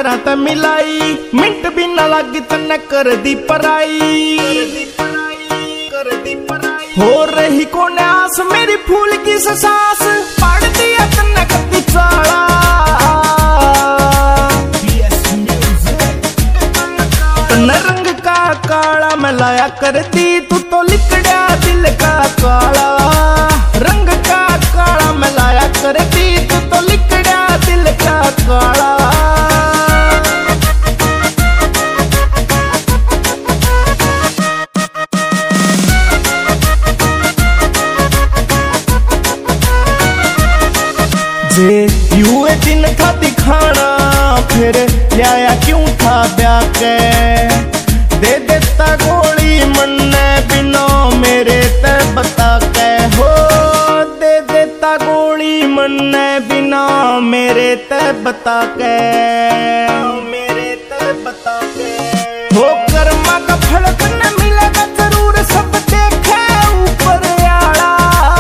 नजरा ते मिलाई, मिंट भी न लगी तन्ने कर दी पराई। हो रही कोन आस मेरी फूल की सांस, पाड़ दिया तन्ने कदी चाला। तन्ने रंग का काला मैं लाया करती, तू तो लिकड़ा दिल का काला। रंग का काला मैं लाया करती, तू तो लिकड़ा दिल का काला। जे यूए दिन था दिखाना, फिर लिया क्यों था ब्याह के। दे देता गोली मन्ने बिना मेरे ते बता के। हो दे देता गोली मन्ने बिना मेरे ते बता के। मेरे ते बता के। हो कर्मा का फल तन्ने मिलेगा जरूर, सब देखे ऊपर आला।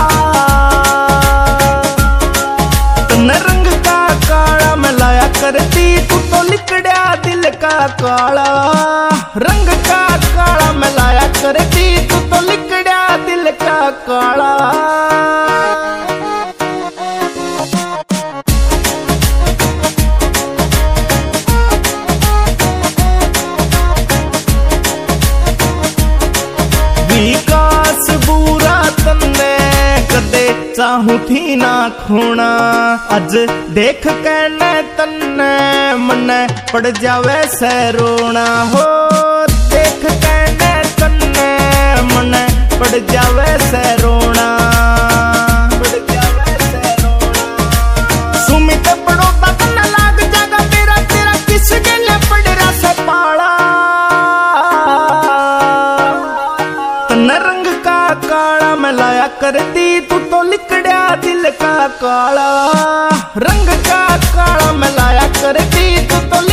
तन्ने रंग का काला मैं लाया करती, तू तो लिकड़ा दिल का काला। रंग का काला मैं लाया करती, तू तो लिकड़ा दिल का काला। विकास बुरा तन्ने कदे चाहूं थी ना खोना, अज देख कैने तन्ने मन्ने पड़ जावे से रोना। हो देख कैने तन्ने मन्ने पड़ जावे से रोना। सुमित बड़ो बदन लाग जागा मेरा, तेरा किस गले पड़ रहा से पाला। तन्ने रंग का काला मैं लाया करती, तू तो लिकड़ा दिल का काला। रंग का काला मैं लाया करती, तू तो